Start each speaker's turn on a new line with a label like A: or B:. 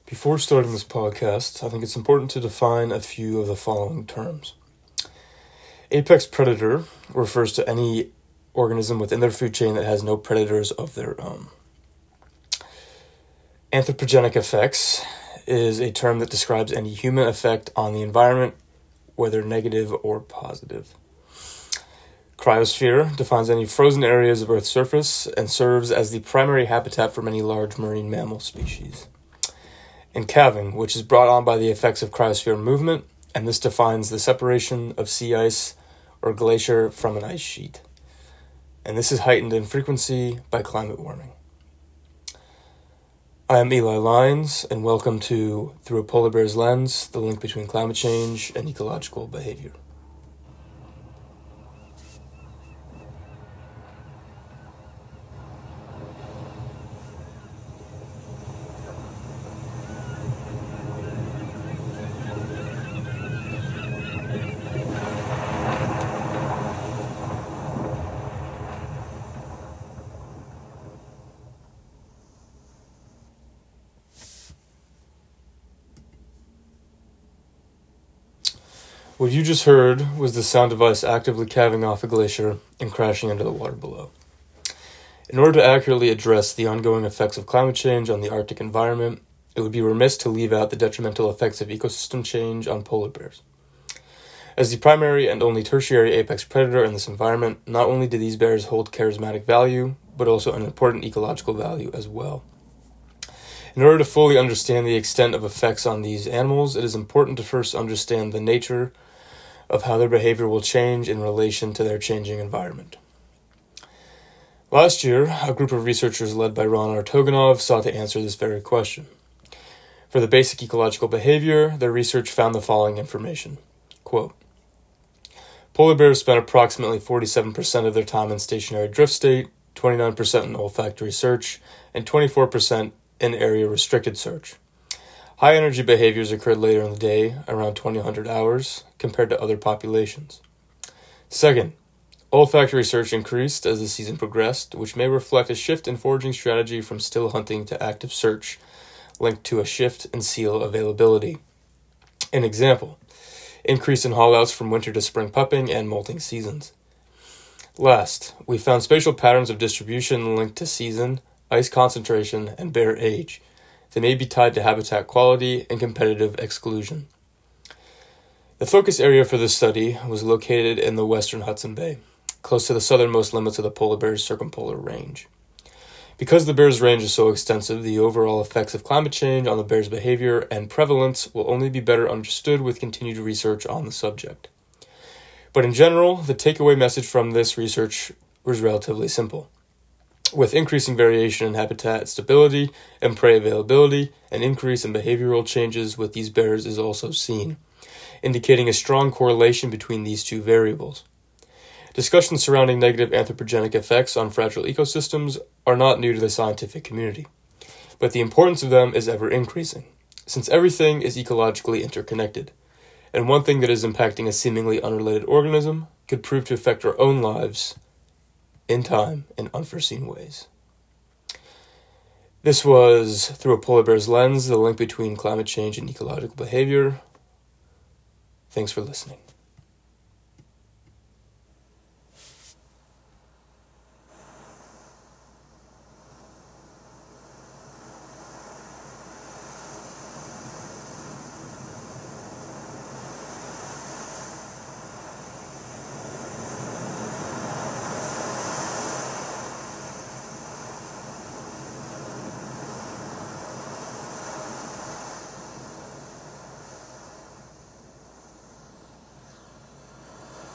A: Before starting this podcast, I think it's important to define a few of the following terms. Apex predator refers to any organism within their food chain that has no predators of their own. Anthropogenic effects is a term that describes any human effect on the environment, whether negative or positive. Cryosphere defines any frozen areas of Earth's surface and serves as the primary habitat for many large marine mammal species. And calving, which is brought on by the effects of cryosphere movement, and this defines the separation of sea ice or glacier from an ice sheet. And this is heightened in frequency by climate warming. I am Eli Lyons, and welcome to Through a Polar Bear's Lens, the link between climate change and ecological behavior. What you just heard was the sound device actively calving off a glacier and crashing into the water below. In order to accurately address the ongoing effects of climate change on the Arctic environment, it would be remiss to leave out the detrimental effects of ecosystem change on polar bears. As the primary and only tertiary apex predator in this environment, not only do these bears hold charismatic value, but also an important ecological value as well. In order to fully understand the extent of effects on these animals, it is important to first understand the nature of how their behavior will change in relation to their changing environment. Last year, a group of researchers led by Ron Artoganov sought to answer this very question. For the basic ecological behavior, their research found the following information. Quote, polar bears spend approximately 47% of their time in stationary drift state, 29% in olfactory search, and 24% in area-restricted search. High-energy behaviors occurred later in the day, around 2000 hours, compared to other populations. Second, olfactory search increased as the season progressed, which may reflect a shift in foraging strategy from still hunting to active search, linked to a shift in seal availability. An example, increase in haulouts from winter to spring pupping and molting seasons. Last, we found spatial patterns of distribution linked to season, ice concentration, and bear age. They may be tied to habitat quality and competitive exclusion. The focus area for this study was located in the western Hudson Bay, close to the southernmost limits of the polar bear's circumpolar range. Because the bear's range is so extensive, the overall effects of climate change on the bear's behavior and prevalence will only be better understood with continued research on the subject. But in general, the takeaway message from this research was relatively simple. With increasing variation in habitat stability and prey availability, an increase in behavioral changes with these bears is also seen, indicating a strong correlation between these two variables. Discussions surrounding negative anthropogenic effects on fragile ecosystems are not new to the scientific community, but the importance of them is ever increasing, since everything is ecologically interconnected, and one thing that is impacting a seemingly unrelated organism could prove to affect our own lives in time in unforeseen ways. This was Through a Polar Bear's Lens, the link between climate change and ecological behavior. Thanks for listening.